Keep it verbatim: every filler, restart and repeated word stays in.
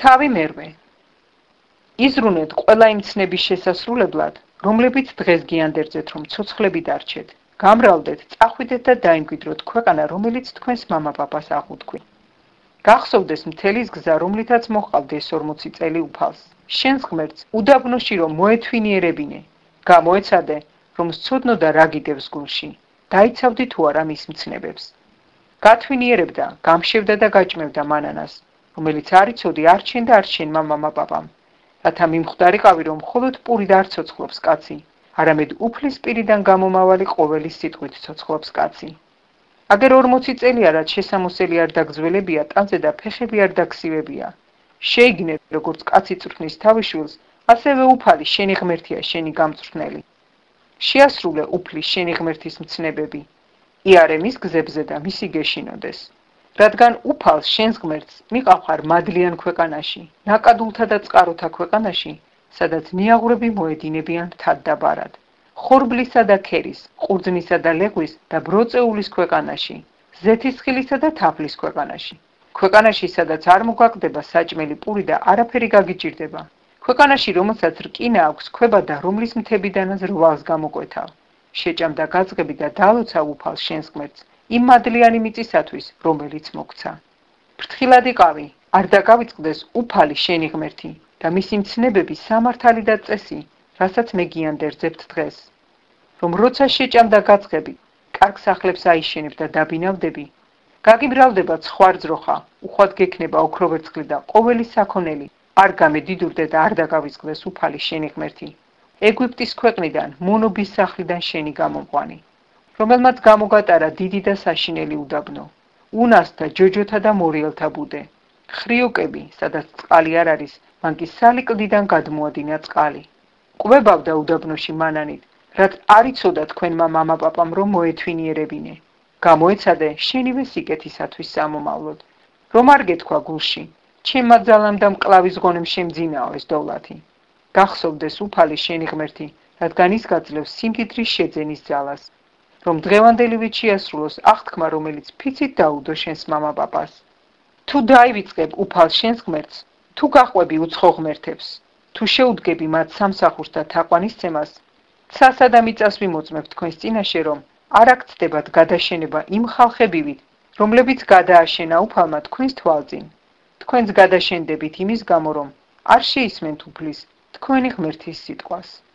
თავი მერვე. იზრუნეთ ყველა იმ ცნების შესასრულებლად, რომლებიც დღეს გიანდერძეთ, რომ ცოცხლები დარჩეთ. გამრავლდეთ, წახვიდეთ და დაიმკვიდროთ ქვეყანა, რომელიც თქვენს მამა-პაპას აღუთქვი. გახსოვდეს მთელი გზა, რომლითაც მოჰყავთ ეს ორმოცი წელი უფალს. შენს ღმერთს უდაბნოში რომ მოეთვინიერებინე, გამოეცადე, რომ სცოდნო და რა გიდევს გულში. დაიცავდი თუ არა მის მცნებებს. გათვინიერებდა, გამშევდა და გაჭმევდა მანანას, რომელიც არ იცოდი არ ჩენ და არ ჩენმა მამა-პაპამ. რათა მიმხვდარიყავი, რომ მხოლოდ პურით არ ცოცხლობს კაცი, არამედ უფლის პირიდან გამომავალი ყოველი სიტყვით ცოცხლობს კაცი. აგერ ორმოცი წელია, რაც შესამოსელი არ დაგძველებია, ტანზე და ფეხები არ დაგსივებია. შეიგინე, როგორც კაცი წვრთნის თავიშვილს, ასევე უფალი შენი ღმერთია, შენი გამწვრთნელი. შეასრულე უფლის შენი ღმერთის მცნებები. იარე მის გზებზე და მისი გეშინოდეს. რადგან უფალს შენს ღმერთს მიყავხარ მადლიან ქვეყანაში, ნაკადულთა და წყაროთა ქვეყანაში, სადაც ნიაღვრები მოედინებიან მთად და ბარად. ხორბლისა და ქერის, ყურძნისა და ლეღვის და ბროწეულის ქვეყანაში, ზეთისხილისა და თაფლის ქვეყანაში. ქვეყანაში, სადაც არ მოგაყდება საჭმელი პური და არაფერი გაგიჭირდება. ქვეყანაში, რომელსაც რკინა აქვს ქვება და რომლის მთებიდანაც რვალს გამოკვეთავ. შეჭამ და გაწყები და დალოცავ უფალს შენს ღმერთს, იმ მადლიანი მიწისათვის, რომელიც მოგცა. ფრთხილად იყავი, არ დაგავიწყდეს უფალი შენი ღმერთი და მისი მცნებები სამართალი და წესი, რასაც მე გიანდერძებთ დღეს. რომ როცა შეჭამ და გაწყები, კარგ სახლებს აიშენებ და დაბინავდები, გაგიბრალდება ცხვარძროხა, უხვად გექნება ოქროვერცხლი და ყოველი საქონელი, არ გამედიდურდე და არ დაგავიწყდეს უფალი შენი ღმერთი. ეგვიპტის ქვეყნიდან, მონობის სახლიდან შენი გამომყვანი, რომელმაც გამოგატარა დიდი და საშინელი უდაბნო, უნასთა, ჯოჯოთა და მორიელთა ბუდე, ხრიოკები, სადაც წყალი არ არის, მან კი სალი კლდიდან გადმოადინა წყალი. ყვებავდა უდაბნოში მანანით, რაც არ იცოდა თქვენმა მამა-პაპამ რომ მოეთვინიერებინე. გამოეცადე შენივე სიკეთისათვის სამომავლოდ, რომ არ გეთქვა გულში, ჩემმა ძალამ და მკლავის ღონემ შემძინაო ეს დოვლათი. გახსოვდეს უფალი შენი ღმერთი, რადგან ის გაძლევს სიმდიდრის შეძენის ძალას, რომ დღევანდელივით შეასრულოს აღთქმა, რომელიც ფიცით დაუდო შენს მამა-პაპას. თუ დაივიწყებ უფალს შენს ღმერთს, თუ გაყვები უცხო ღმერთებს, თუ შეუდგები მათ სამსახურს და თაყვანისცემას, ცასა და მიწას ვიმოწმებ თქვენს წინაშე, რომ არ აქცდებათ გადაშენება იმ ხალხებივით, რომლებიც გადააშენა უფალმა თქვენს თვალწინ. თქვენს გადაშენდებით იმის გამო, რომ არ შეისმენთ უფლის, თქვენი ღმერთის სიტყვას.